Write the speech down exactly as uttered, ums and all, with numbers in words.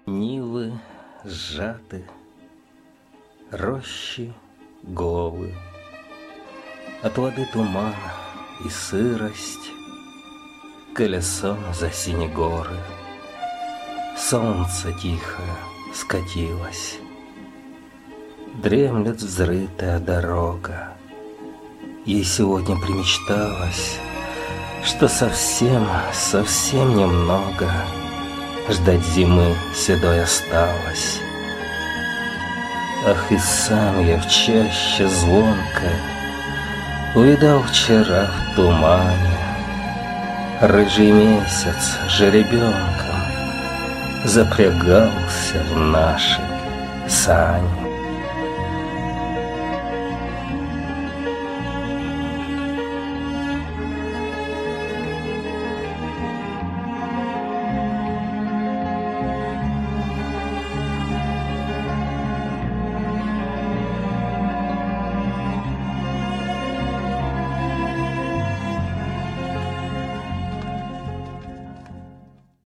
Нивы сжаты, рощи голы, от воды туман и сырость, колесом за синие горы. Солнце тихо скатилось, дремлет взрытая дорога. Ей сегодня примечталось, что совсем, совсем немного ждать зимы седой осталось. Ах, и сам я в чаще звонко увидал вчера в тумане рыжий месяц жеребенком запрягался в наши сани.